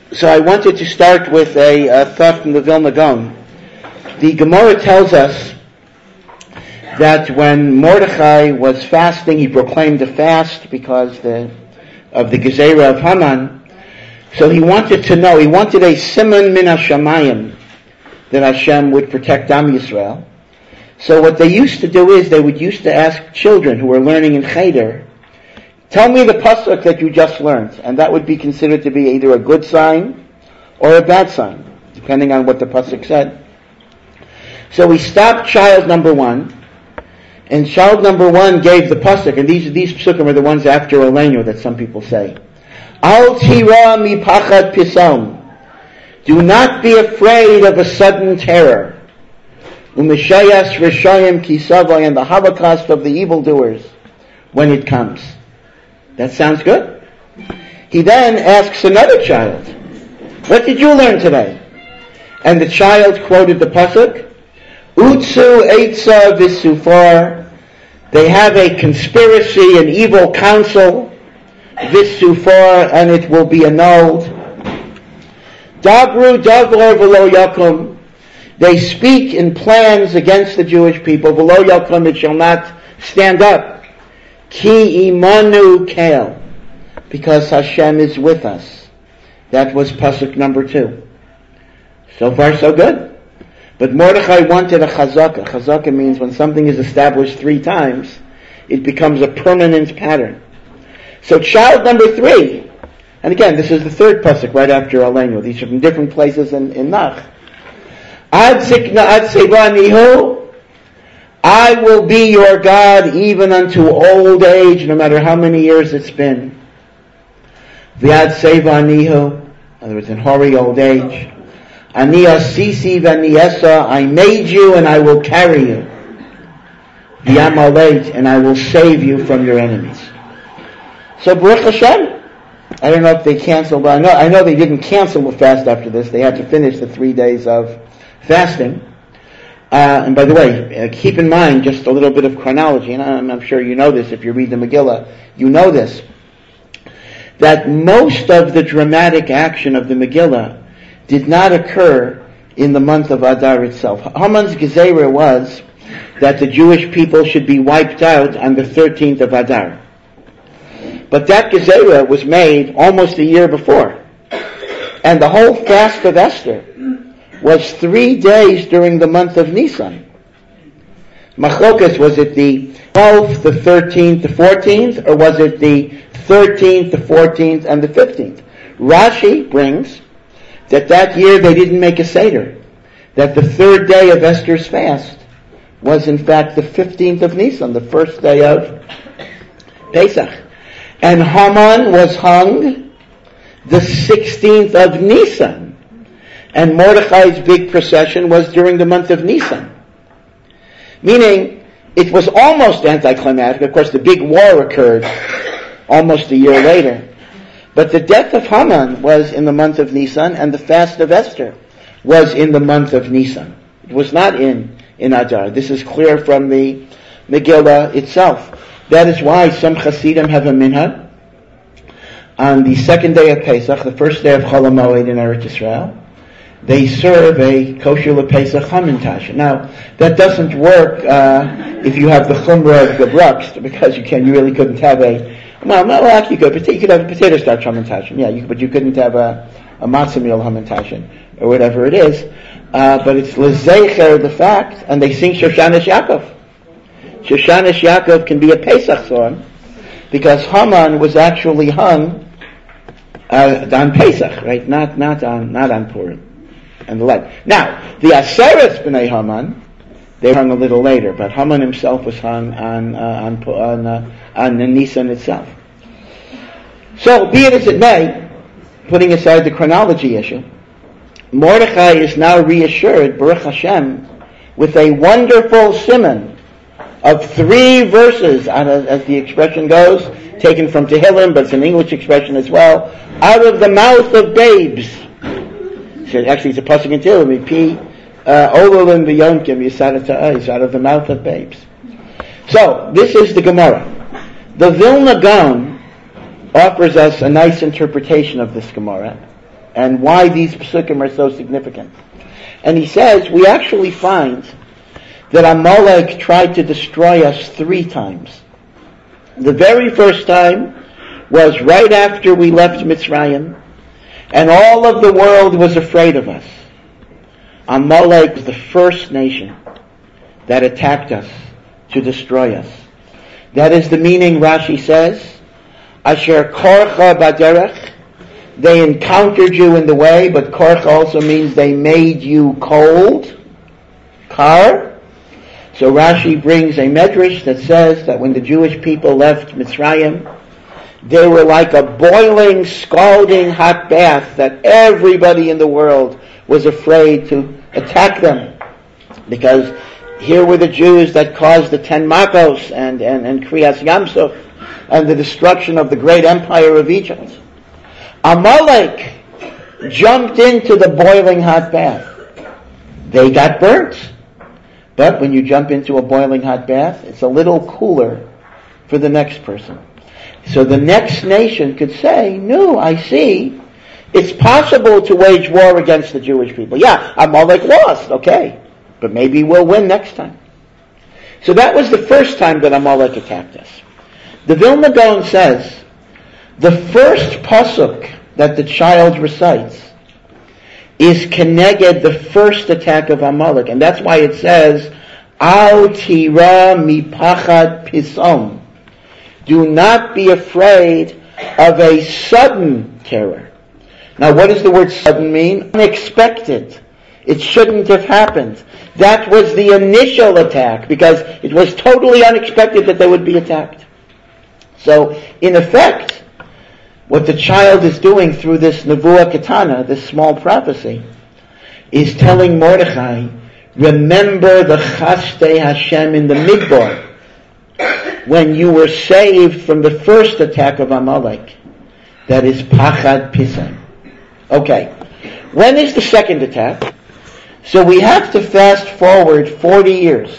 So I wanted to start with a thought from the Vilna Gaon. The Gemara tells us that when Mordechai was fasting, he proclaimed a fast because of the Gezerah of Haman. So he wanted to know, he wanted a siman min hashamayim that Hashem would protect Am Yisrael. So what they used to do is they would used to ask children who were learning in Cheder, tell me the pasuk that you just learned, and that would be considered to be either a good sign or a bad sign, depending on what the pasuk said. So we stopped child number one, and child number one gave the pasuk, and these pasukim are the ones after Aleinu that some people say. Al tira mi pachad pisom. Do not be afraid of a sudden terror. Umeshayas rishayim kisavai, and the holocaust of the evildoers when it comes. That sounds good. He then asks another child, what did you learn today? And the child quoted the pasuk, Utsu Eitza Visufar. They have a conspiracy, an evil counsel, Visufar, and it will be annulled. Dabru Davlar V'lo Yakum. They speak in plans against the Jewish people. V'lo Yakum, it shall not stand up. Ki imanu kel. Because Hashem is with us. That was pasuk number 2. So far, so good. But Mordechai wanted a chazaka. Chazaka means when something is established 3 times, it becomes a permanent pattern. So child number 3, and again, this is the 3rd pasuk right after Aleinu. These are from different places in Nach. Ad zikna ad sevanihu. I will be your God even unto old age, no matter how many years it's been. V'ad sevanihu. In other words, in hoary old age. Ani asisi v'aniesa, I made you and I will carry you. V'yamaleit, and I will save you from your enemies. So Baruch Hashem, I don't know if they canceled, but I know they didn't cancel the fast after this. They had to finish the 3 days of fasting. And by the way, keep in mind just a little bit of chronology, and I'm sure you know this if you read the Megillah, you know this, that most of the dramatic action of the Megillah did not occur in the month of Adar itself. Haman's Gezerah was that the Jewish people should be wiped out on the 13th of Adar. But that Gezerah was made almost a year before. And the whole fast of Esther was 3 days during the month of Nisan. Machlokas, was it the 12th, the 13th, the 14th, or was it the 13th, the 14th, and the 15th? Rashi brings that year they didn't make a Seder. That the 3rd day of Esther's fast was in fact the 15th of Nisan, the first day of Pesach. And Haman was hung the 16th of Nisan. And Mordechai's big procession was during the month of Nisan. Meaning, it was almost anticlimactic. Of course, the big war occurred almost a year later. But the death of Haman was in the month of Nisan, and the fast of Esther was in the month of Nisan. It was not in Adar. This is clear from the Megillah itself. That is why some Hasidim have a minhag. On the 2nd day of Pesach, the first day of Chol HaMoed in Eretz Yisrael, they serve a kosher LePesach Hamantash. Now, that doesn't work if you have the Chumrah of Gebrux, because you really couldn't have you could have a potato starch hamantashen, but you couldn't have a matzah meal hamantashen, or whatever it is. But it's lezecher the fact, and they sing Shoshanas Yaakov. Shoshanas Yaakov can be a Pesach song, because Haman was actually hung on Pesach, right? Not on Purim, and the like. Now, the Aseret B'nai Haman, they were hung a little later, but Haman himself was hung on Nisan itself. So, be it as it may, putting aside the chronology issue, Mordechai is now reassured, Baruch Hashem, with a wonderful siman of 3 verses, as the expression goes, taken from Tehillim, but it's an English expression as well, out of the mouth of babes. So actually, it's a pasuk in Tehillim, Ololim v'yonkim yisada ta'ais, out of the mouth of babes. So, this is the Gemara. The Vilna Gaon offers us a nice interpretation of this Gemara, and why these psukim are so significant. And he says, we actually find that Amalek tried to destroy us 3 times. The very first time was right after we left Mitzrayim, and all of the world was afraid of us. Amalek was the first nation that attacked us to destroy us. That is the meaning, Rashi says, Asher korcha baderech. They encountered you in the way, but korcha also means they made you cold. Kar. So Rashi brings a medrash that says that when the Jewish people left Mitzrayim, they were like a boiling, scalding hot bath that everybody in the world was afraid to attack them. Because here were the Jews that caused the 10 Makos and Kriyas Yamsuf and the destruction of the great empire of Egypt. Amalek jumped into the boiling hot bath. They got burnt. But when you jump into a boiling hot bath, it's a little cooler for the next person. So the next nation could say, no, I see. It's possible to wage war against the Jewish people. Yeah, Amalek lost, okay. But maybe we'll win next time. So that was the first time that Amalek attacked us. The Vilna Gaon says, the first pasuk that the child recites is keneged the first attack of Amalek. And that's why it says, Al tira mipachad pisom. Do not be afraid of a sudden terror. Now what does the word sudden mean? Unexpected. It shouldn't have happened. That was the initial attack, because it was totally unexpected that they would be attacked. So, in effect, what the child is doing through this Nevuah Ketana, this small prophecy, is telling Mordechai, remember the Chastei Hashem in the Midbar, when you were saved from the first attack of Amalek. That is Pachad Pisam. Okay. When is the second attack? So we have to fast forward 40 years.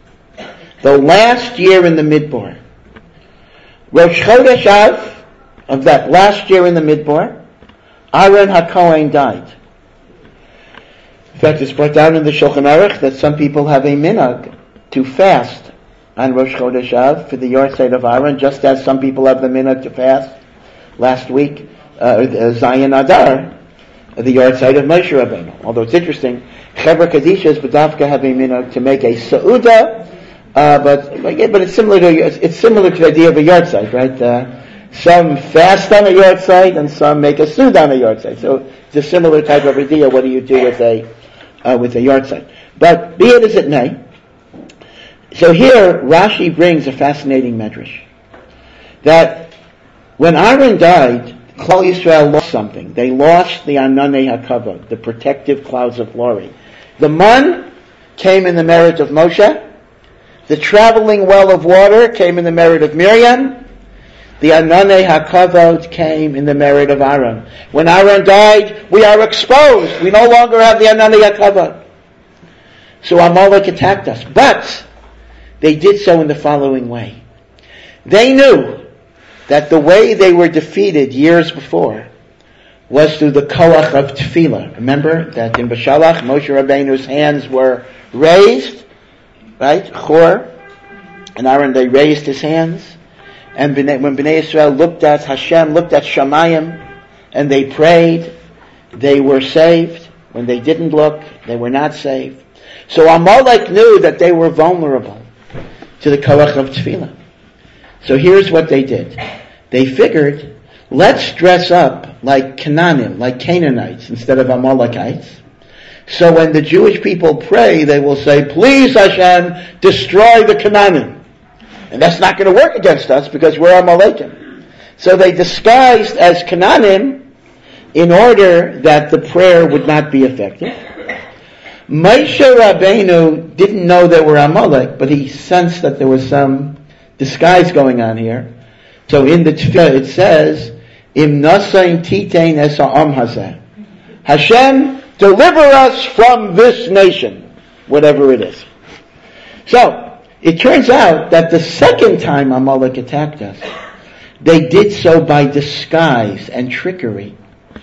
The last year in the Midbar. Rosh Chodesh Av, of that last year in the Midbar, Aaron HaKohen died. In fact, it's brought down in the Shulchan Aruch that some people have a minhag to fast on Rosh Chodesh Av for the yahrzeit of Aaron, just as some people have the minhag to fast last week, Zion Adar, the yahrzeit of Moshe Rabbeinu. Although it's interesting, Chevra Kadishas B'davka have a minhag to make a Seudah, but it's similar to the idea of a yahrzeit, right? Some fast on a yahrzeit and some make a Seudah on a yahrzeit. So it's a similar type of idea. What do you do with a yahrzeit? But be it as it may. So here Rashi brings a fascinating medrash that when Aaron died, Klal Yisrael lost something. They lost the Ananei HaKavod, the protective clouds of glory. The man came in the merit of Moshe. The traveling well of water came in the merit of Miriam. The Ananei HaKavod came in the merit of Aaron. When Aaron died, we are exposed. We no longer have the Ananei HaKavod. So Amalek attacked us. But they did so in the following way. They knew that the way they were defeated years before was through the koach of tefillah. Remember that in Bashalach, Moshe Rabbeinu's hands were raised, right? Chor. And Aaron, they raised his hands. And when Bnei Yisrael looked at Hashem, looked at Shamayim, and they prayed, they were saved. When they didn't look, they were not saved. So Amalek knew that they were vulnerable to the koach of tefillah. So here's what they did. They figured, let's dress up like Canaanim, like Canaanites, instead of Amalekites. So when the Jewish people pray, they will say, please Hashem, destroy the Canaanim. And that's not going to work against us because we're Amalekim. So they disguised as Canaanim in order that the prayer would not be effective. Moshe Rabbeinu didn't know they were Amalek, but he sensed that there was some disguise going on here. So in the tefillah it says, Im nasayin titein es ha'am hazeh. Hashem, deliver us from this nation, whatever it is. So, it turns out that the second time Amalek attacked us, they did so by disguise and trickery.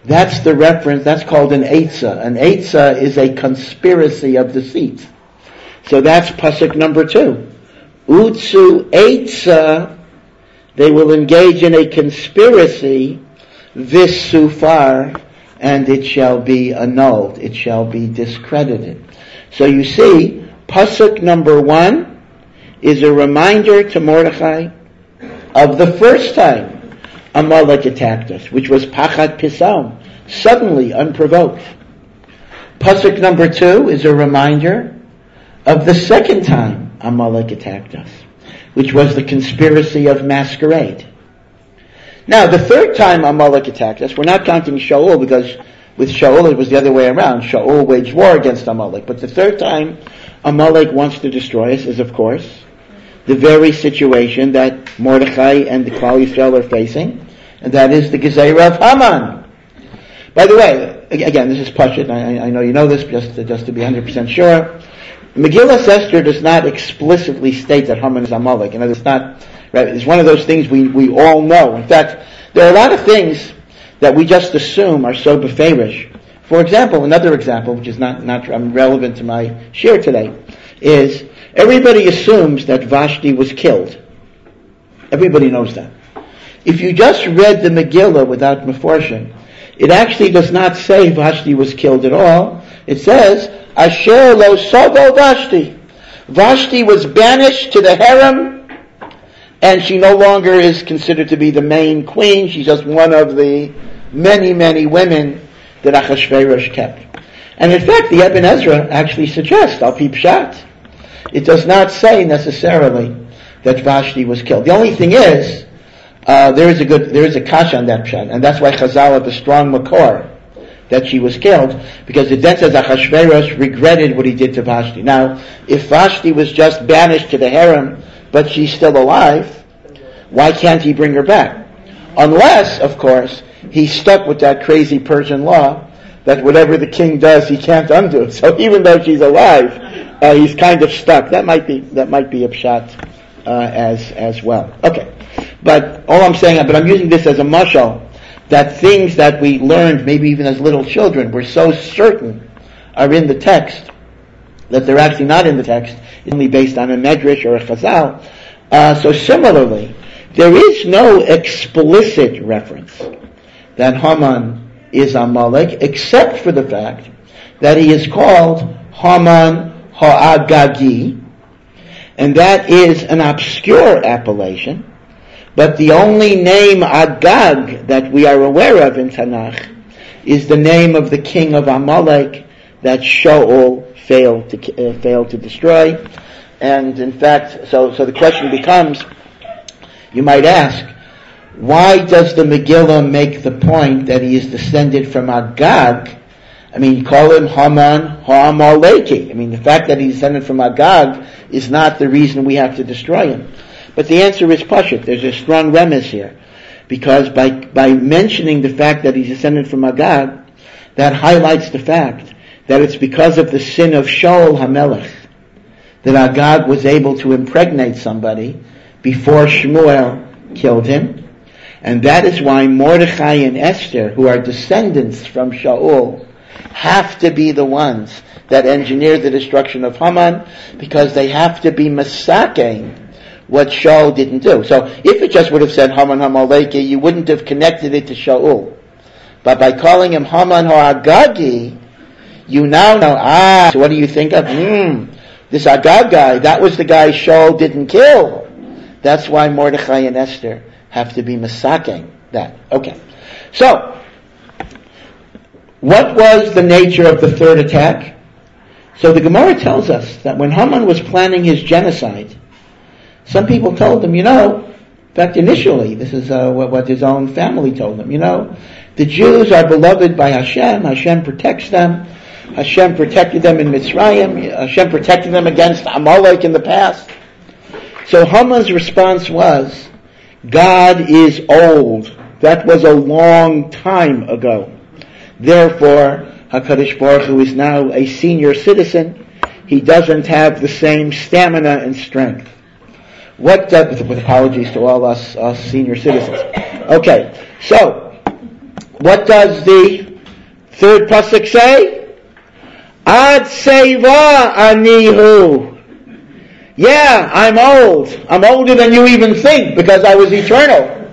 That's the reference, that's called an Eitzah. An Eitzah is a conspiracy of deceit. So that's pasuk number 2. Utsu Eitzah, they will engage in a conspiracy, Visufar, and it shall be annulled, it shall be discredited. So you see, pasuk number 1 is a reminder to Mordechai of the first time Amalek attacked us, which was Pachat Pisam, suddenly, unprovoked. Pasuk number 2 is a reminder of the second time Amalek attacked us, which was the conspiracy of masquerade. Now, the third time Amalek attacked us, we're not counting Shaul, because with Shaul it was the other way around. Shaul waged war against Amalek. But the third time Amalek wants to destroy us is, of course, the very situation that Mordechai and the Klal Yisrael are facing, and that is the Gezerah of Haman. By the way, again, this is Pashut, I know you know this, just to be 100% sure. Megillah Esther does not explicitly state that Haman is Amalek, and it's not, right, it's one of those things we all know. In fact, there are a lot of things that we just assume are so beferish. For example, another example, which is not relevant to my share today, is everybody assumes that Vashti was killed. Everybody knows that. If you just read the Megillah without Meforshim, it actually does not say Vashti was killed at all. It says, Asher lo sobo Vashti. Vashti was banished to the harem, and she no longer is considered to be the main queen. She's just one of the many, many women that Achashverosh kept. And in fact, the Ibn Ezra actually suggests, Al Pi Pshat, it does not say necessarily that Vashti was killed. The only thing is, there is a kasha on that pshat, and that's why Chazal had the strong makor that she was killed, because it then says Achashverosh regretted what he did to Vashti. Now, if Vashti was just banished to the harem, but she's still alive, why can't he bring her back? Unless, of course, he's stuck with that crazy Persian law that whatever the king does, he can't undo. So even though she's alive, he's kind of stuck. That might be a pshat as well. Okay. But all I'm saying, but I'm using this as a mashal, that things that we learned, maybe even as little children, we're so certain are in the text, that they're actually not in the text, only based on a medrash or a chazal. So similarly, there is no explicit reference that Haman is Amalek, except for the fact that he is called Haman Ha'agagi, and that is an obscure appellation. But the only name Agag that we are aware of in Tanakh is the name of the king of Amalek that Shaul failed to destroy. And in fact, so the question becomes, you might ask, why does the Megillah make the point that he is descended from Agag? I mean, call him Haman Ha'amaleki. I mean, the fact that he's descended from Agag is not the reason we have to destroy him. But the answer is Pashut. There's a strong remez here. Because by mentioning the fact that he's descended from Agag, that highlights the fact that it's because of the sin of Shaul HaMelech that Agag was able to impregnate somebody before Shmuel killed him. And that is why Mordechai and Esther, who are descendants from Shaul, have to be the ones that engineer the destruction of Haman, because they have to be masaking what Shaul didn't do. So if it just would have said Haman HaMaleki, you wouldn't have connected it to Shaul. But by calling him Haman HaAgagi, you now know, so what do you think of? This Agag guy, that was the guy Shaul didn't kill. That's why Mordechai and Esther have to be masaking that. Okay. So, what was the nature of the third attack? So the Gemara tells us that when Haman was planning his genocide, some people told him, in fact initially, this is what his own family told him, the Jews are beloved by Hashem, Hashem protects them, Hashem protected them in Mitzrayim, Hashem protected them against Amalek in the past. So Haman's response was, God is old. That was a long time ago. Therefore, HaKadosh Baruch Hu is now a senior citizen. He doesn't have the same stamina and strength. With apologies to all us senior citizens. Okay, so what does the third pasuk say? Ad seva anihu. Yeah, I'm old. I'm older than you even think because I was eternal.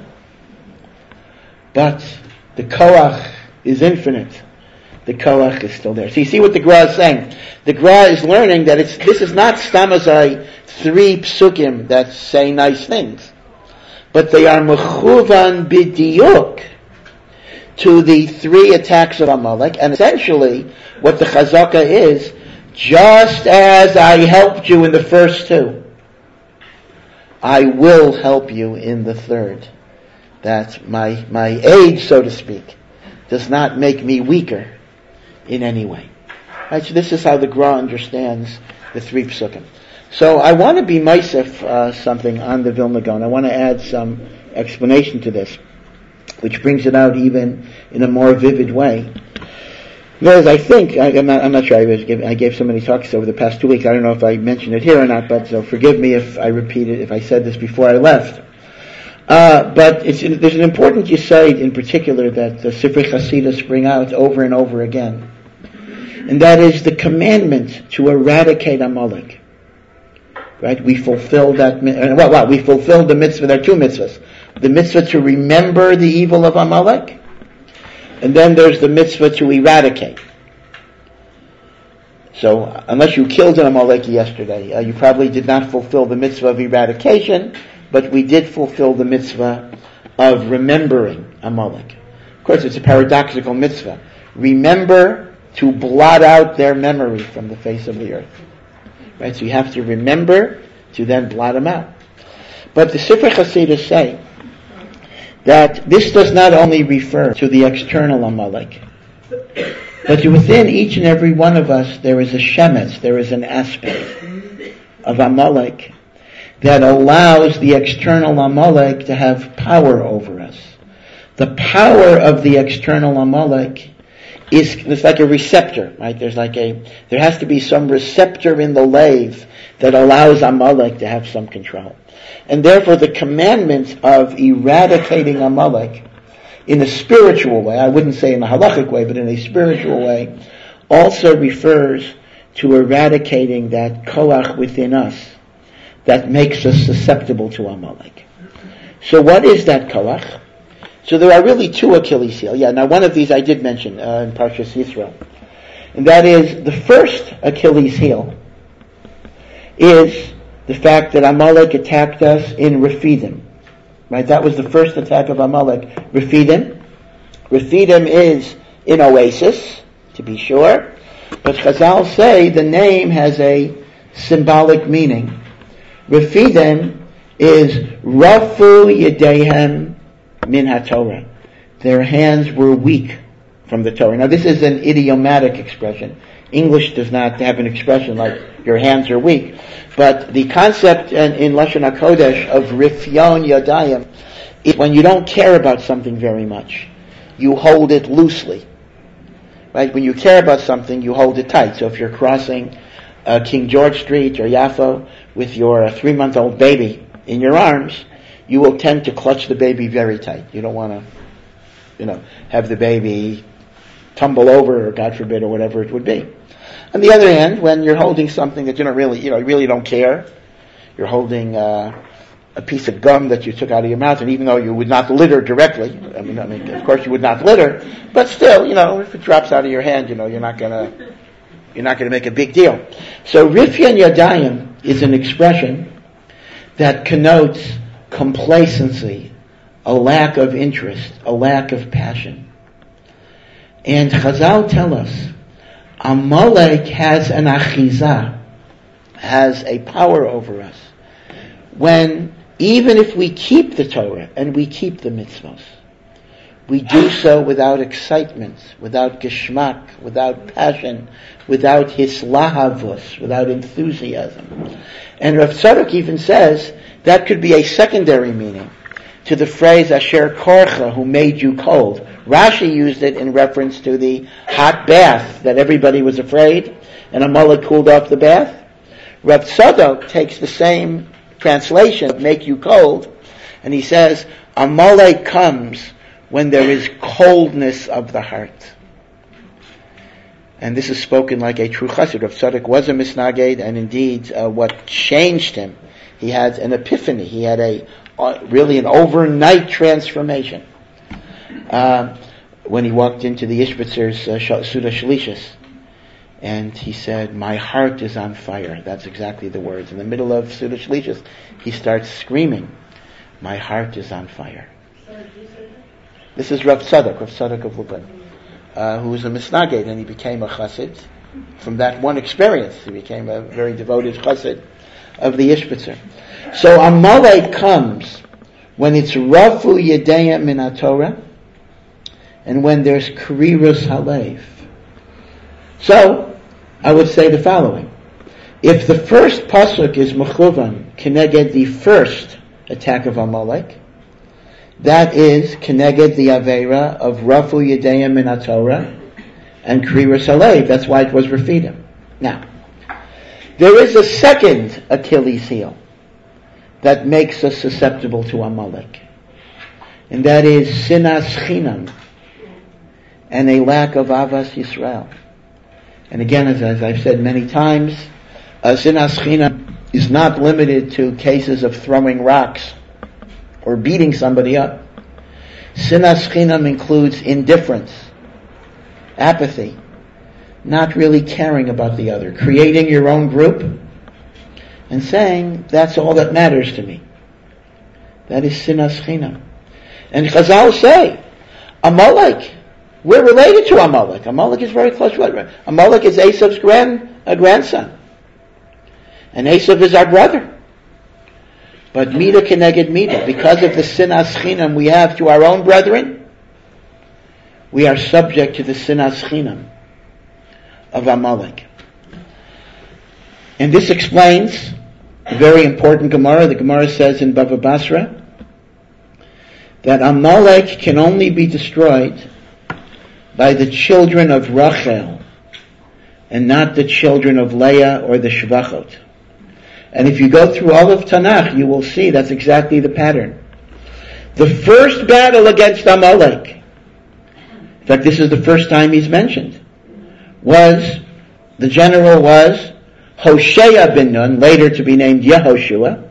But the koach is infinite. The koach is still there. So you see what the Gra is saying. The Gra is learning that this is not stamazai 3 psukim that say nice things, but they are mechuvan b'diyuk to the 3 attacks of Amalek, and essentially what the chazaka is, just as I helped you in the first 2, I will help you in the third. That my age, so to speak, does not make me weaker in any way. Right, so this is how the Gra understands the 3 psukim. So I want to be meisef something on the Vilna Gaon. I want to add some explanation to this, which brings it out even in a more vivid way. Because I think, I'm not sure, I gave so many talks over the past 2 weeks, I don't know if I mentioned it here or not, but so forgive me if I repeat it, if I said this before I left. But there's an important yesod in particular that the Sifrei Chasidus bring out over and over again. And that is the commandment to eradicate Amalek. Right? We fulfill that, we fulfilled the mitzvah, there are 2 mitzvahs. The mitzvah to remember the evil of Amalek, and then there's the mitzvah to eradicate. So, unless you killed an Amaleki yesterday, you probably did not fulfill the mitzvah of eradication, but we did fulfill the mitzvah of remembering Amalek. Of course, it's a paradoxical mitzvah. Remember to blot out their memory from the face of the earth. Right? So you have to remember to then blot them out. But the Sifrei Chasidus say that this does not only refer to the external Amalek, but within each and every one of us there is a shemetz, there is an aspect of Amalek that allows the external Amalek to have power over us. The power of the external Amalek it's like a receptor, right? There has to be some receptor in the lave that allows Amalek to have some control. And therefore the commandment of eradicating Amalek in a spiritual way, I wouldn't say in a halachic way, but in a spiritual way, also refers to eradicating that koach within us that makes us susceptible to Amalek. So what is that koach? So there are really 2 Achilles heel. Yeah, now one of these I did mention in Parshas Yisro. And that is, the first Achilles heel is the fact that Amalek attacked us in Rephidim. Right, that was the first attack of Amalek. Rephidim. Rephidim is an oasis, to be sure. But Chazal say the name has a symbolic meaning. Rephidim is Rafu Yedehem Min HaTorah. Their hands were weak from the Torah. Now this is an idiomatic expression. English does not have an expression like your hands are weak. But the concept in Lashon HaKodesh of Rifyon Yadayim is when you don't care about something very much, you hold it loosely. Right? When you care about something, you hold it tight. So if you're crossing King George Street or Yaffo with your 3-month-old baby in your arms, you will tend to clutch the baby very tight. You don't want to, have the baby tumble over, or God forbid, or whatever it would be. On the other hand, when you're holding something that you really don't care, you're holding a piece of gum that you took out of your mouth, and even though you would not litter directly, I mean, of course you would not litter, but still, if it drops out of your hand, you're not gonna make a big deal. So Rifyon Yadayim is an expression that connotes complacency, a lack of interest, a lack of passion. And Chazal tell us, Amalek has an achizah, has a power over us, when even if we keep the Torah and we keep the mitzvos, we do so without excitement, without geschmack, without passion, without hislahavus, without enthusiasm. And Rav Tzadok even says that could be a secondary meaning to the phrase Asher Korcha, who made you cold. Rashi used it in reference to the hot bath that everybody was afraid, and Amalek cooled off the bath. Rav Tzadok takes the same translation of make you cold, and he says Amalek comes when there is coldness of the heart. And this is spoken like a true chassid. Rav Tzadok was a misnaged, and indeed, what changed him, he had an epiphany. He had really an overnight transformation when he walked into the Ishbitzer's Suda Shalishis, and he said, "My heart is on fire." That's exactly the words. In the middle of Suda Shalishis, he starts screaming, "My heart is on fire." This is Rav Tzadok of Lublin, who was a misnaged, and he became a chassid. From that one experience, he became a very devoted chassid of the Ishbitzer. So Amalek comes when it's Rafu Yedeya Min HaTorah, and when there's Karirus Halev. So, I would say the following. If the first pasuk is Mechuvan, Keneged the first attack of Amalek, that is Keneged the Aveira of Rafu Yedeya Min HaTorah and Karirus Halev. That's why it was Rafidim. Now, there is a second Achilles heel that makes us susceptible to Amalek, and that is Sinas Chinam and a lack of Avas Yisrael. And again, as I've said many times, Sinas Chinam is not limited to cases of throwing rocks or beating somebody up. Sinas Chinam includes indifference, apathy, not really caring about the other, creating your own group and saying, that's all that matters to me. That is Sinas Chinam. And Chazal say, Amalek, we're related to Amalek. Amalek is very close related. Amalek is Esav's grandson. And Esav is our brother. But Mida Keneged Mida, because of the Sinas Chinam we have to our own brethren, we are subject to the Sinas Chinam of Amalek. And this explains a very important Gemara. The Gemara says in Bava Basra that Amalek can only be destroyed by the children of Rachel and not the children of Leah or the Shvachot. And if you go through all of Tanakh, you will see that's exactly the pattern. The first battle against Amalek, in fact this is the first time he's mentioned, the general was Hoshea bin Nun, later to be named Yehoshua.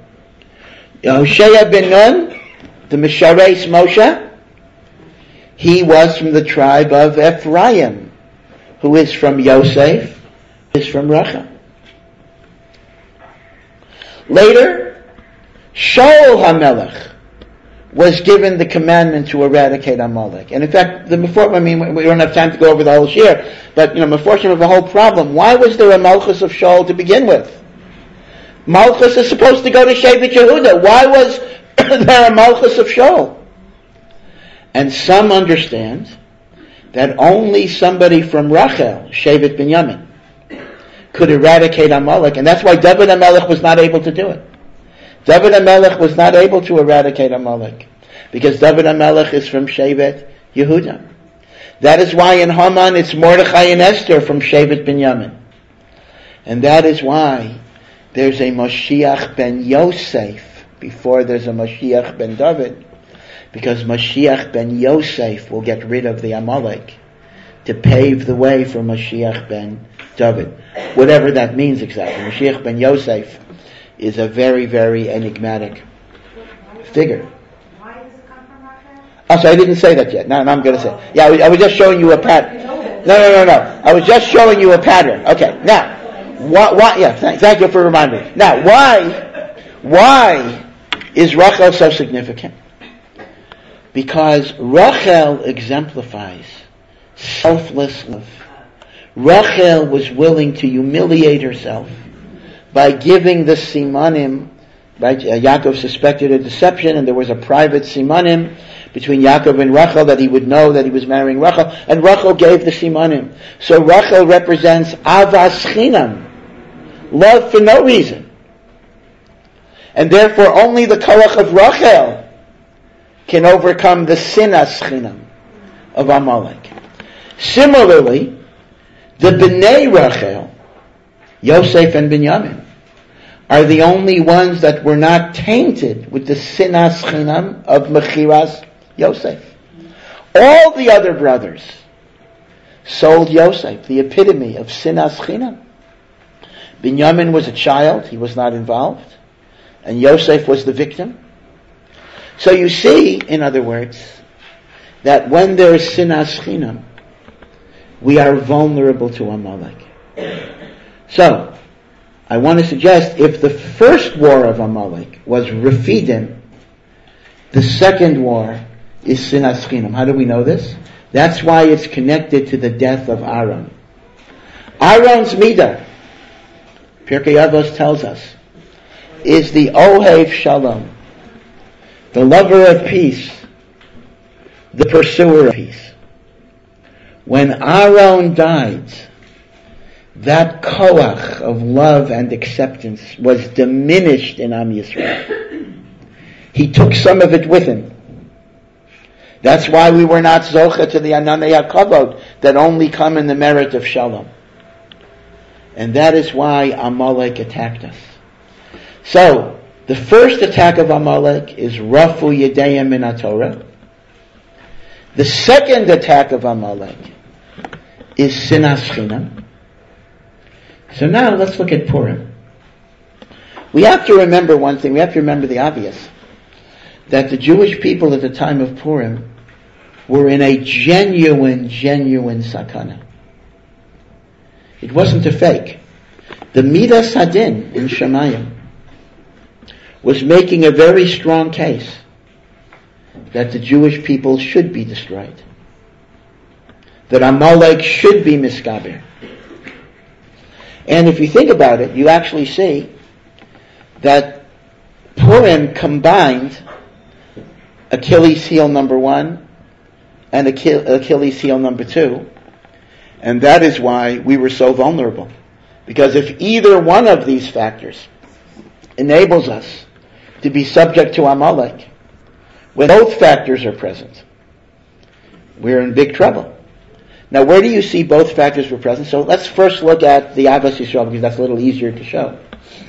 Hoshea bin Nun, the Mishareis Moshe, he was from the tribe of Ephraim, who is from Yosef, is from Rachel. Later, Shaul HaMelech was given the commandment to eradicate Amalek. And in fact, we don't have time to go over the whole shir, but Meforshim of the whole problem. Why was there a Malchus of Shaul to begin with? Malchus is supposed to go to Shevet Yehuda. Why was there a Malchus of Shaul? And some understand that only somebody from Rachel, Shevet Binyamin, could eradicate Amalek, and that's why David HaMelech was not able to do it. David HaMelech was not able to eradicate Amalek, because David HaMelech is from Shevet Yehuda. That is why in Haman it's Mordechai and Esther from Shevet Binyamin. And that is why there's a Mashiach ben Yosef before there's a Mashiach ben David, because Mashiach ben Yosef will get rid of the Amalek to pave the way for Mashiach ben David. Whatever that means exactly. Mashiach ben Yosef is a very, very enigmatic figure. Why does it come from Rachel? Oh, so I didn't say that yet. No, I'm going to say it. Yeah, I was just showing you a pattern. No. I was just showing you a pattern. Okay, now, why? Yeah, thank you for reminding me. Now, why is Rachel so significant? Because Rachel exemplifies selfless love. Rachel was willing to humiliate herself by giving the simanim. Right? Yaakov suspected a deception, and there was a private simanim between Yaakov and Rachel that he would know that he was marrying Rachel, and Rachel gave the simanim. So Rachel represents avas chinam, love for no reason, and therefore only the koach of Rachel can overcome the sinas chinam of Amalek. Similarly, the Bnei Rachel, Yosef and Binyamin, are the only ones that were not tainted with the sinas chinam of Mechiras Yosef. All the other brothers sold Yosef, the epitome of sinas chinam. Binyamin was a child, he was not involved, and Yosef was the victim. So you see, in other words, that when there is sinas chinam, we are vulnerable to Amalek. So, I want to suggest, if the first war of Amalek was Refidim, the second war is sinas chinam. How do we know this? That's why it's connected to the death of Aaron. Aaron's midah, Pirkei Avos tells us, is the Ohev Shalom, the lover of peace, the pursuer of peace. When Aaron died, that koach of love and acceptance was diminished in Am Yisrael. He took some of it with him. That's why we were not zocha to the Ananei HaKavod that only come in the merit of Shalom. And that is why Amalek attacked us. So, the first attack of Amalek is Rafu Yedeim min HaTorah. The second attack of Amalek is Sinas Chinam. So now let's look at Purim. We have to remember one thing. We have to remember the obvious. That the Jewish people at the time of Purim were in a genuine sakana. It wasn't a fake. The Midas Hadin in Shemayim was making a very strong case that the Jewish people should be destroyed. That Amalek should be miskaber. And if you think about it, you actually see that Purim combined Achilles heel number 1 and Achilles heel number 2. And that is why we were so vulnerable. Because if either one of these factors enables us to be subject to Amalek, when both factors are present, we're in big trouble. Now, where do you see both factors were present? So let's first look at the Avos Yisrael, because that's a little easier to show.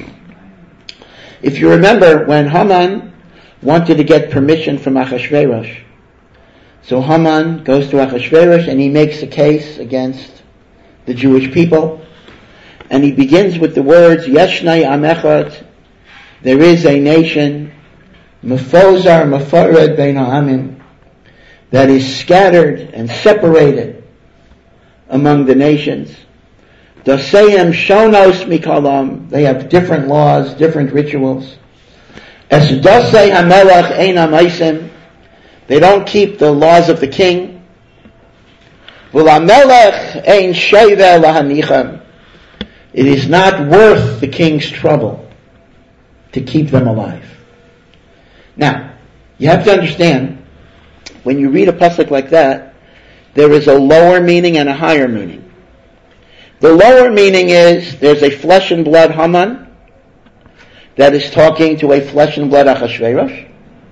If you remember, when Haman wanted to get permission from Achashverosh, so Haman goes to Achashverosh and he makes a case against the Jewish people, and he begins with the words, Yeshnai Am Echad, there is a nation, Mefozar Mefared Bein Ha'amim, that is scattered and separated among the nations. Daseyem Shonos Mikalam, they have different laws, different rituals. Es Dasei HaMelech Ein HaMaisim, they don't keep the laws of the king. V'lamelech Ein Sheveh Lahanicham, it is not worth the king's trouble to keep them alive. Now, you have to understand, when you read a pasuk like that, there is a lower meaning and a higher meaning. The lower meaning is, there's a flesh and blood Haman that is talking to a flesh and blood Achashverosh.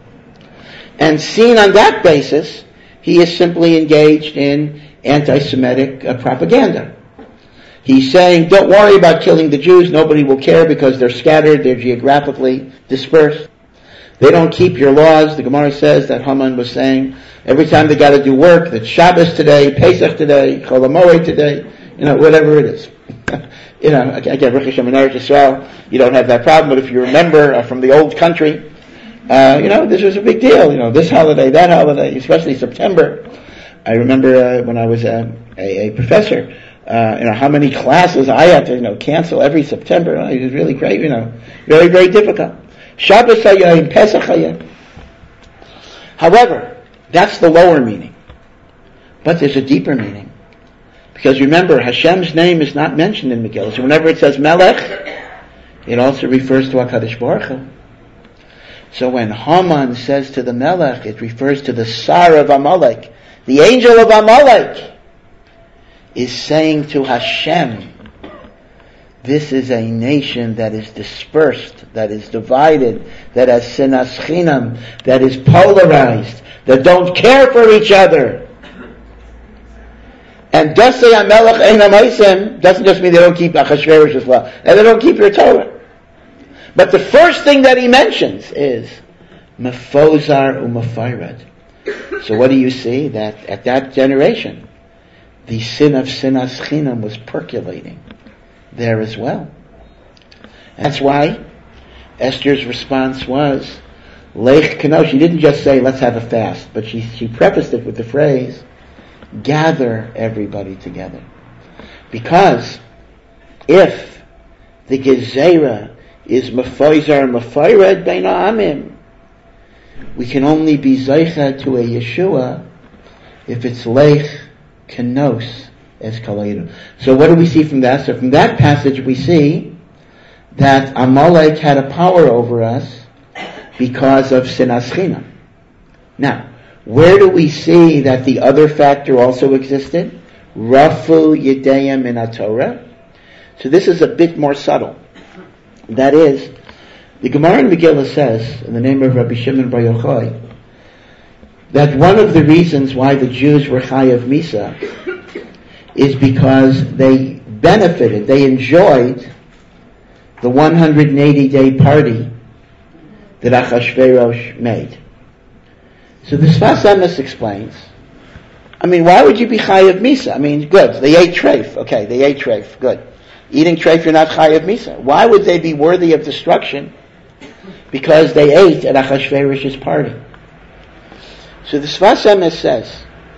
And seen on that basis, he is simply engaged in anti-Semitic propaganda. He's saying, don't worry about killing the Jews, nobody will care because they're scattered, they're geographically dispersed. They don't keep your laws. The Gemara says that Haman was saying, every time they got to do work, that Shabbos today, Pesach today, Chol HaMoed today, whatever it is. Again, Baruch Hashem in Eretz Yisrael, you don't have that problem, but if you remember from the old country, this was a big deal, this holiday, that holiday, especially September. I remember when I was a professor, how many classes I had to, cancel every September. It was really great, very, very difficult. Shabbos hayom, Pesach hayom. However, that's the lower meaning. But there's a deeper meaning. Because remember, Hashem's name is not mentioned in Megillah. So whenever it says Melech, it also refers to HaKadosh Baruch Hu. So when Haman says to the Melech, it refers to the Sar of Amalek. The angel of Amalek is saying to Hashem, this is a nation that is dispersed, that is divided, that has sinas chinam, that is polarized, that don't care for each other. And Dasei HaMelech Ein HaMaisim doesn't just mean they don't keep Achashverosh's law, and they don't keep your Torah. But the first thing that he mentions is Mefozar u'Mefared. So what do you see? That at that generation, the sin of sinas chinam was percolating there as well. That's why Esther's response was, Lech Kano. She didn't just say, let's have a fast, but she prefaced it with the phrase, gather everybody together. Because if the Gezerah is Mefayred Bein Ha'amim, we can only be Zeicha to a Yeshua if it's Lech Kenos as Kaleidu. So what do we see from that? So from that passage we see that Amalek had a power over us because of sinas chinam. Now, where do we see that the other factor also existed? Rafu Yedayim in Torah. So this is a bit more subtle. That is, the Gemara in Megillah says, in the name of Rabbi Shimon Bar Yochai, that one of the reasons why the Jews were Chayav Misa is because they benefited, they enjoyed the 180-day party that Achashverosh made. So the Sfas Emes explains, why would you be Chayav Misa? Good, they ate treif. Okay, they ate treif. Good. Eating treif, you're not Chayav Misa. Why would they be worthy of destruction? Because they ate at Achashverosh's party. So the Sfas Emes says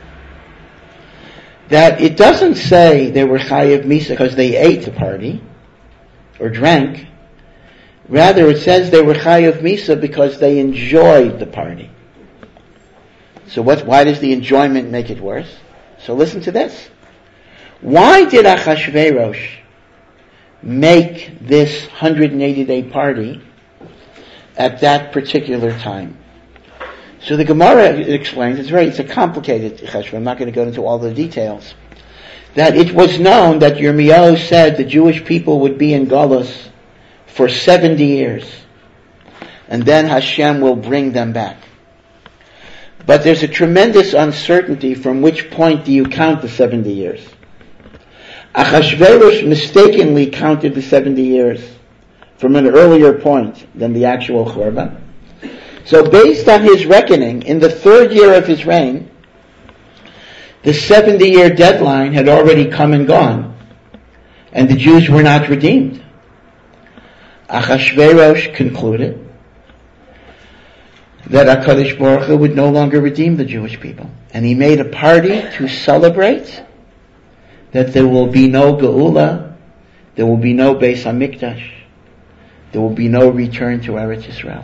that it doesn't say they were Chayav Misa because they ate the party or drank. Rather, it says they were Chayav Misa because they enjoyed the party. So why does the enjoyment make it worse? So listen to this. Why did Achashverosh make this 180-day party at that particular time? So the Gemara explains, it's a complicated cheshbon. I'm not going to go into all the details. That it was known that Yirmiyahu said the Jewish people would be in Galus for 70 years. And then Hashem will bring them back. But there's a tremendous uncertainty from which point do you count the 70 years. Achashverosh mistakenly counted the 70 years from an earlier point than the actual Churban. So based on his reckoning, in the third year of his reign, the 70-year deadline had already come and gone, and the Jews were not redeemed. Achashverosh concluded that HaKadosh Baruch Hu would no longer redeem the Jewish people, and he made a party to celebrate that there will be no Geula, there will be no Beis HaMikdash, there will be no return to Eretz Yisrael.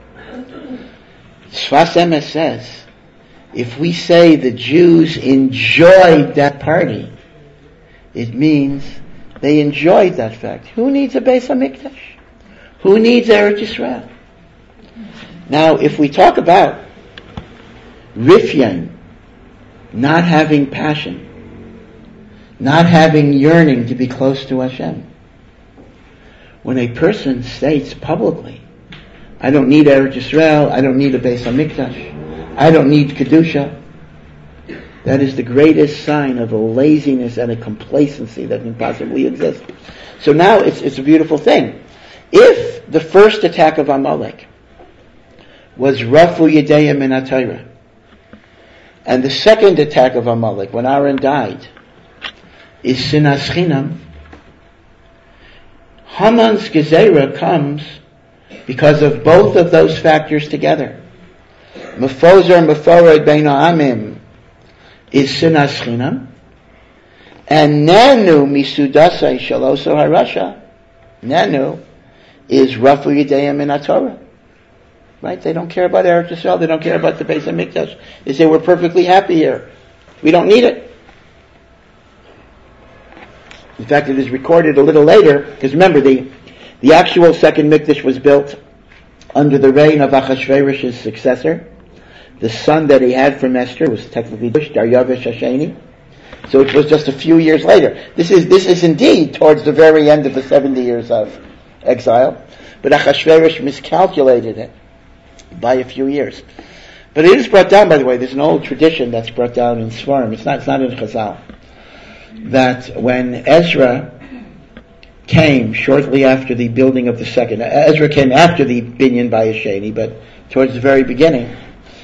Sfas Emes says, if we say the Jews enjoyed that party, it means they enjoyed that fact. Who needs a Beis HaMikdash? Who needs Eretz Yisrael? Now, if we talk about Rifyan not having passion, not having yearning to be close to Hashem, when a person states publicly, I don't need Eretz Yisrael, I don't need a Beis HaMikdash, I don't need Kedusha, that is the greatest sign of a laziness and a complacency that can possibly exist. So now it's a beautiful thing. If the first attack of Amalek was Rafu Yedayim in Torah, and the second attack of Amalek, when Aaron died, is Sinas Chinam, Haman's Gezerah comes because of both of those factors together. Mefored Bein Ha'amim is Sinas Chinam, and Nanu Misudasai Shaloso Harasha, Nanu is Rafu Yedayim in Torah. Right? They don't care about Eretz Yisrael, they don't care about the Beis HaMikdash. They say, we're perfectly happy here. We don't need it. In fact, it is recorded a little later, because remember, the actual second Mikdash was built under the reign of Achashverosh's successor. The son that he had from Esther was technically Daryavish Hasheni. So it was just a few years later. This is indeed towards the very end of the 70 years of exile. But Achashverosh miscalculated it by a few years. But it is brought down, by the way, there's an old tradition that's brought down in Svarim. It's not in Chazal. That when Ezra came shortly after the building of the second, Ezra came after the Binyan by Hasheni, but towards the very beginning.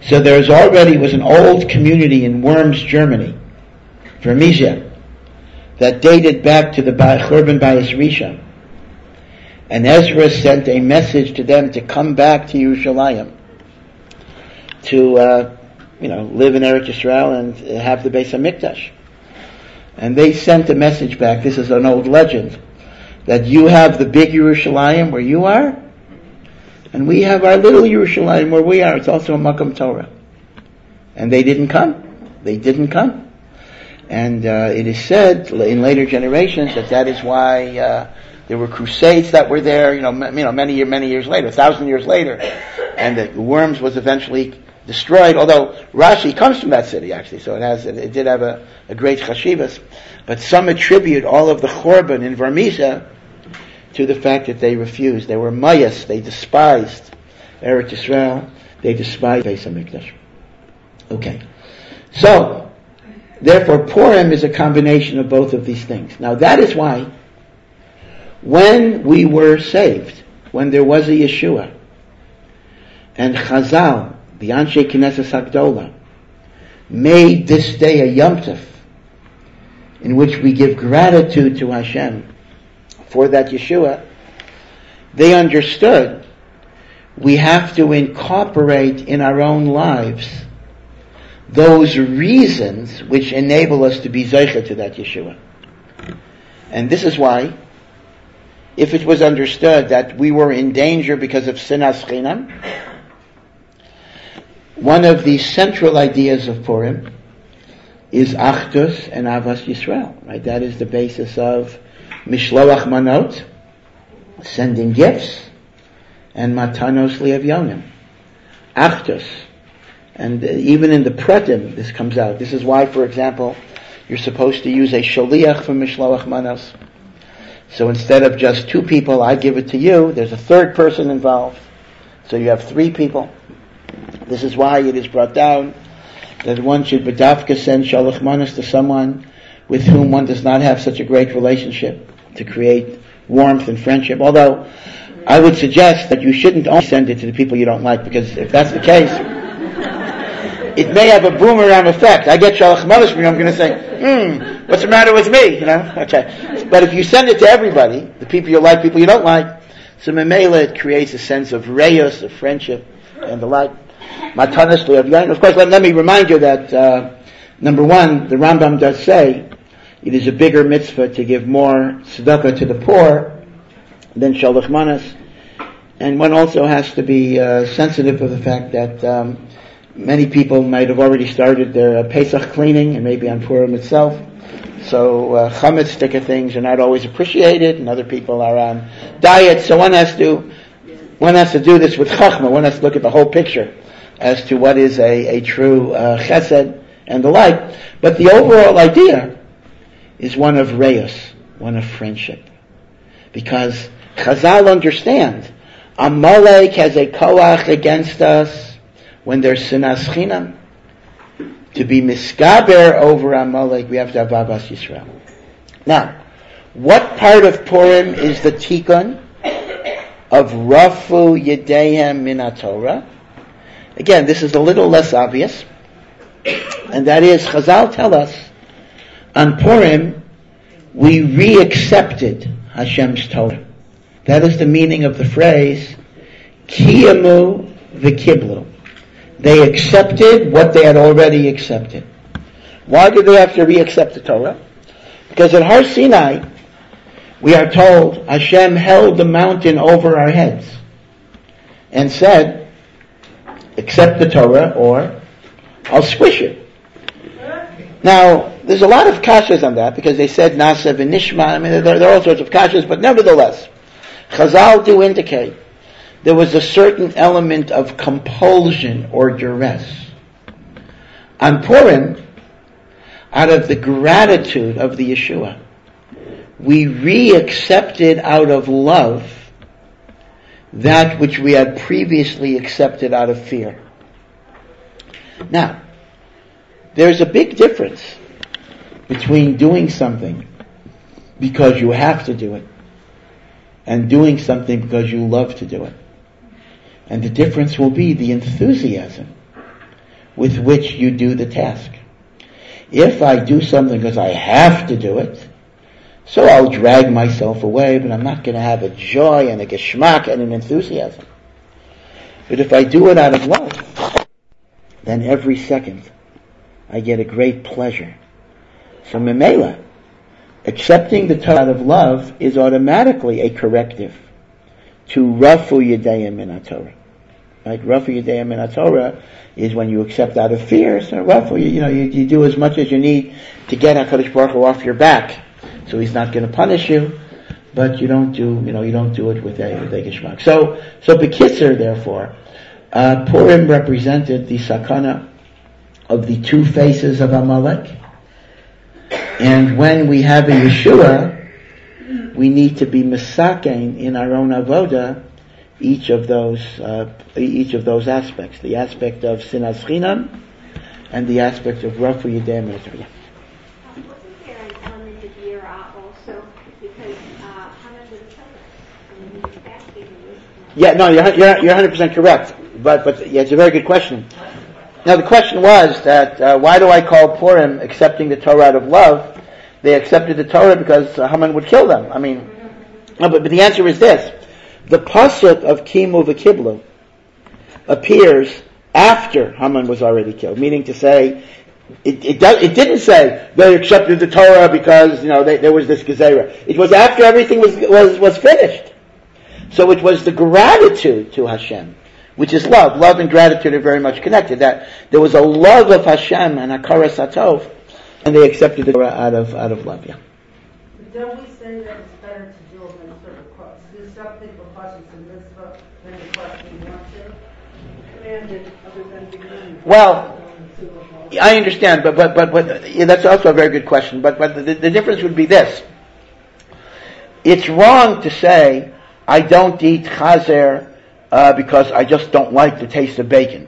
So there's already was an old community in Worms, Germany, Vermisia, that dated back to the Churban Bayis Rishon. And Ezra sent a message to them to come back to Yerushalayim, to live in Eretz Yisrael and have the Beis HaMikdash. And they sent a message back. This is an old legend, that you have the big Yerushalayim where you are, and we have our little Yerushalayim where we are. It's also a Makam Torah. And they didn't come. They didn't come. And it is said in later generations that is why there were crusades that were there. Many years later, 1,000 years later, and that Worms was eventually destroyed. Although Rashi comes from that city actually, so it did have a great chashivas. But some attribute all of the Chorban in Vermisia to the fact that they refused. They were mayas. They despised Eretz Yisrael. They despised Beis HaMikdash. Okay. So, therefore, Purim is a combination of both of these things. Now, that is why, when we were saved, when there was a Yeshua, and Chazal, the Anshe Knesset Hagdola, made this day a Yom Tov, in which we give gratitude to Hashem for that Yeshua, they understood we have to incorporate in our own lives those reasons which enable us to be Zeicha to that Yeshua. And this is why, if it was understood that we were in danger because of Sinas Chinam, one of the central ideas of Purim is Achdus and Avas Yisrael. Right? That is the basis of Mishloach Manot, sending gifts, and Matanos Liavyonim. Achdus. And even in the Pratim, this comes out. This is why, for example, you're supposed to use a Shaliach for Mishloach Manos. So instead of just 2 people, I give it to you, there's a third person involved. So you have 3 people. This is why it is brought down that one should bedavka send Shalach Manos to someone with whom one does not have such a great relationship, to create warmth and friendship. Although, I would suggest that you shouldn't only send it to the people you don't like, because if that's the case, it may have a boomerang effect. I get Shalach Manos from you, I'm going to say, what's the matter with me? Okay. But if you send it to everybody, the people you like, people you don't like, so memela, it creates a sense of reyos, of friendship, and the like. Matanas Liavyonim. Of course, let me remind you that, number one, the Rambam does say it is a bigger mitzvah to give more tzedakah to the poor than Shalach Manos. And one also has to be sensitive of the fact that many people might have already started their Pesach cleaning, and maybe on Purim itself. So chametz sticker things are not always appreciated, and other people are on diet. So one has to do this with chachma. One has to look at the whole picture as to what is a true chesed and the like. But the overall idea is one of reyos, one of friendship, because Chazal understand Amalek has a koach against us when there's sinas chinam. To be miskaber over Amalek, we have to have Avas Yisrael. Now, what part of Purim is the tikkun of Rafu Yedehem Min HaTorah? Again, this is a little less obvious, and that is, Chazal tell us, on Purim, we re-accepted Hashem's Torah. That is the meaning of the phrase, Kiyamu v'kiblu. They accepted what they had already accepted. Why did they have to re-accept the Torah? Because at Har Sinai, we are told Hashem held the mountain over our heads and said, accept the Torah or I'll squish it. Now, there's a lot of kashas on that because they said Nasa v'nishma. I mean, there are all sorts of kashas, but nevertheless, Chazal do indicate there was a certain element of compulsion or duress. On Purim, out of the gratitude of the Yeshua, we re-accepted out of love that which we had previously accepted out of fear. Now, there's a big difference between doing something because you have to do it and doing something because you love to do it. And the difference will be the enthusiasm with which you do the task. If I do something because I have to do it, so I'll drag myself away, but I'm not going to have a joy and a geschmack and an enthusiasm. But if I do it out of love, then every second I get a great pleasure. So Memela, accepting the Torah out of love is automatically a corrective to Rafu Yedayim min HaTorah. Right? Rafu Yedayim min HaTorah is when you accept out of fear. So Rafu, you do as much as you need to get HaKadosh Baruch Hu off your back. So he's not going to punish you, but you don't do it with a geschmack. So Bekitzer, therefore, Purim represented the sakana of the two faces of Amalek. And when we have a Yeshua, we need to be misakein in our own avoda each of those aspects, the aspect of sinas chinam and the aspect of rafu yedei min HaTorah. Wasn't there an element of yirah also because Haman was a he's fasting? Yeah, no, you're 100% correct. But yeah, it's a very good question. Now the question was that why do I call Purim accepting the Torah out of love? They accepted the Torah because Haman would kill them. I mean, but the answer is this: the pasuk of Kimu v'Kiblu appears after Haman was already killed, meaning to say, it didn't say they accepted the Torah because there was this gezerah. It was after everything was finished. So it was the gratitude to Hashem, which is love. Love and gratitude are very much connected. That there was a love of Hashem and hakaras hatov, and they accepted the Torah out of love. Yeah. Don't we say that it's better to do something for questions and mitzvah than the question you want to? Commanded other than beginning. Well, I understand, but yeah, that's also a very good question. But the difference would be this: it's wrong to say I don't eat chazer because I just don't like the taste of bacon.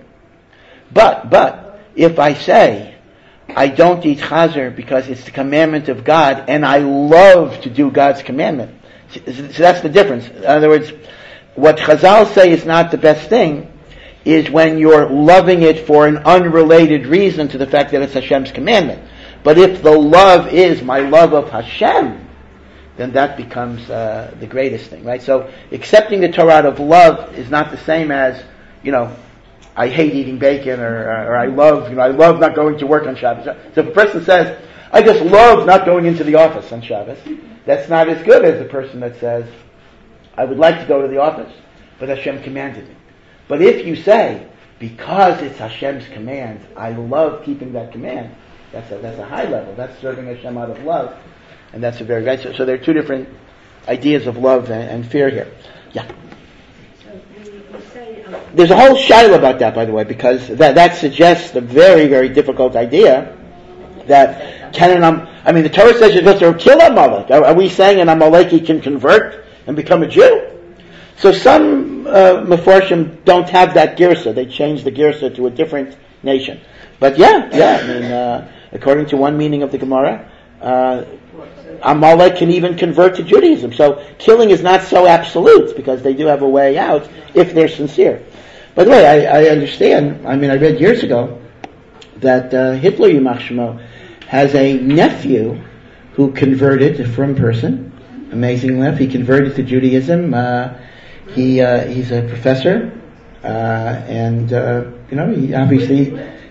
But if I say I don't eat chazer because it's the commandment of God and I love to do God's commandment, so that's the difference. In other words, what Chazal say is not the best thing is when you're loving it for an unrelated reason to the fact that it's Hashem's commandment. But if the love is my love of Hashem, then that becomes the greatest thing, right? So accepting the Torah out of love is not the same as, I hate eating bacon or I love not going to work on Shabbos. So if a person says, I just love not going into the office on Shabbos, that's not as good as the person that says, I would like to go to the office, but Hashem commanded me. But if you say, because it's Hashem's command, I love keeping that command, that's a high level. That's serving Hashem out of love. And that's a very right. So there are two different ideas of love and fear here. Yeah. There's a whole shiloh about that, by the way, because that suggests a very, very difficult idea that the Torah says you're supposed to kill Amalek. Are we saying an Amaleki can convert and become a Jew? So some Mefarshim don't have that girsa. They change the girsa to a different nation. But according to one meaning of the Gemara, Amalek can even convert to Judaism. So killing is not so absolute because they do have a way out if they're sincere. By the way, I understand. I read years ago that Hitler, Yimach Shemo, has a nephew who converted, a frum person, amazing life. He converted to Judaism. He's a professor, and he obviously.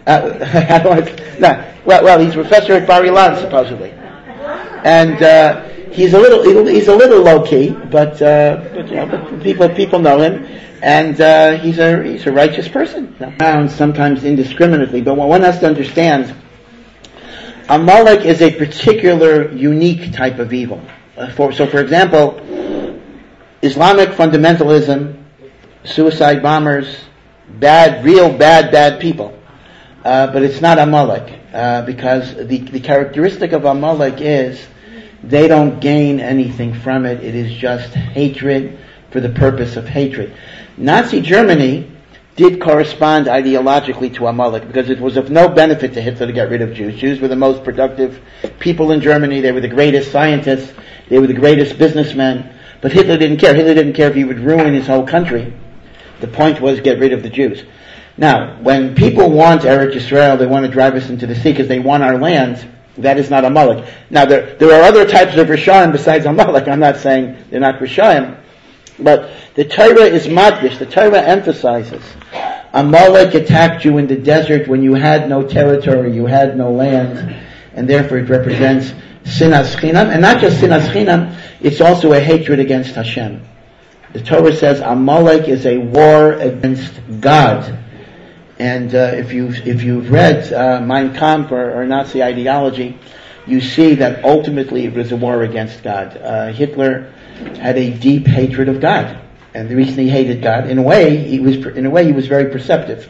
He's a professor at Bar Ilan supposedly, and he's a little low key, but people know him, and he's a righteous person. Found sometimes indiscriminately, but what one has to understand, Amalek is a particular, unique type of evil. For example, Islamic fundamentalism, suicide bombers, real bad people. But it's not Amalek, because the characteristic of Amalek is they don't gain anything from it. It is just hatred for the purpose of hatred. Nazi Germany did correspond ideologically to Amalek because it was of no benefit to Hitler to get rid of Jews. Jews were the most productive people in Germany. They were the greatest scientists. They were the greatest businessmen. But Hitler didn't care. Hitler didn't care if he would ruin his whole country. The point was get rid of the Jews. Now, when people want Eretz Yisrael, they want to drive us into the sea because they want our land, that is not Amalek. Now, there are other types of Rishayim besides Amalek. I'm not saying they're not Rishayim. But the Torah is madgish. The Torah emphasizes Amalek attacked you in the desert when you had no territory, you had no land, and therefore it represents sinas chinam, and not just sinas chinam, it's also a hatred against Hashem. The Torah says Amalek is a war against God, and if you've read Mein Kampf or Nazi ideology, you see that ultimately it was a war against God. Hitler had a deep hatred of God. And the reason he hated God, in a way, he was very perceptive.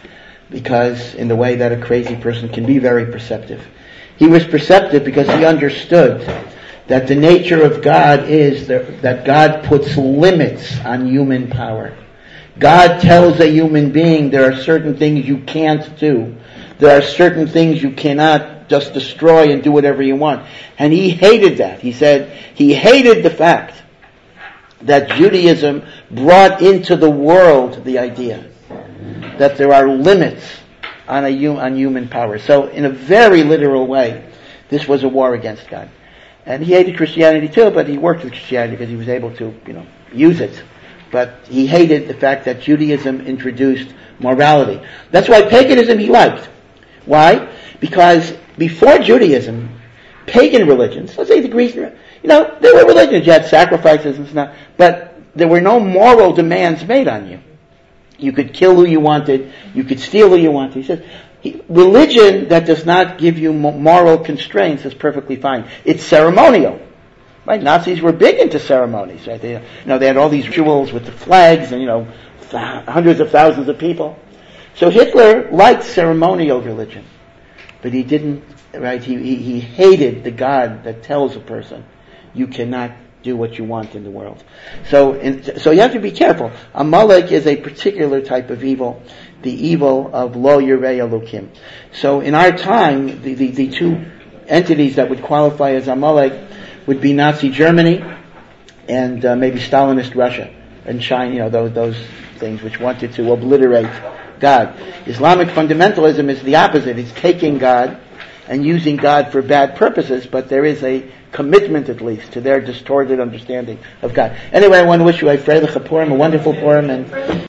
Because in the way that a crazy person can be very perceptive. He was perceptive because he understood that the nature of God is that God puts limits on human power. God tells a human being there are certain things you can't do. There are certain things you cannot just destroy and do whatever you want. And he hated that. He said he hated the fact that Judaism brought into the world the idea that there are limits on human power. So in a very literal way, this was a war against God. And he hated Christianity too, but he worked with Christianity because he was able to, use it. But he hated the fact that Judaism introduced morality. That's why paganism he liked. Why? Because before Judaism, pagan religions, let's say the Greeks, there were religions, you had sacrifices and stuff, but there were no moral demands made on you. You could kill who you wanted, you could steal who you wanted. He says, religion that does not give you moral constraints is perfectly fine. It's ceremonial. Right? Nazis were big into ceremonies. Right? They had all these rituals with the flags and, hundreds of thousands of people. So Hitler liked ceremonial religion. But he didn't, right? He hated the God that tells a person, you cannot do what you want in the world. So you have to be careful. Amalek is a particular type of evil, the evil of Lo Yirei Elokim. So in our time, the two entities that would qualify as Amalek would be Nazi Germany and maybe Stalinist Russia and China, those things which wanted to obliterate God. Islamic fundamentalism is the opposite. It's taking God and using God for bad purposes, but there is a commitment at least to their distorted understanding of God. Anyway, I want to wish you a Freilich Purim, a wonderful Purim, and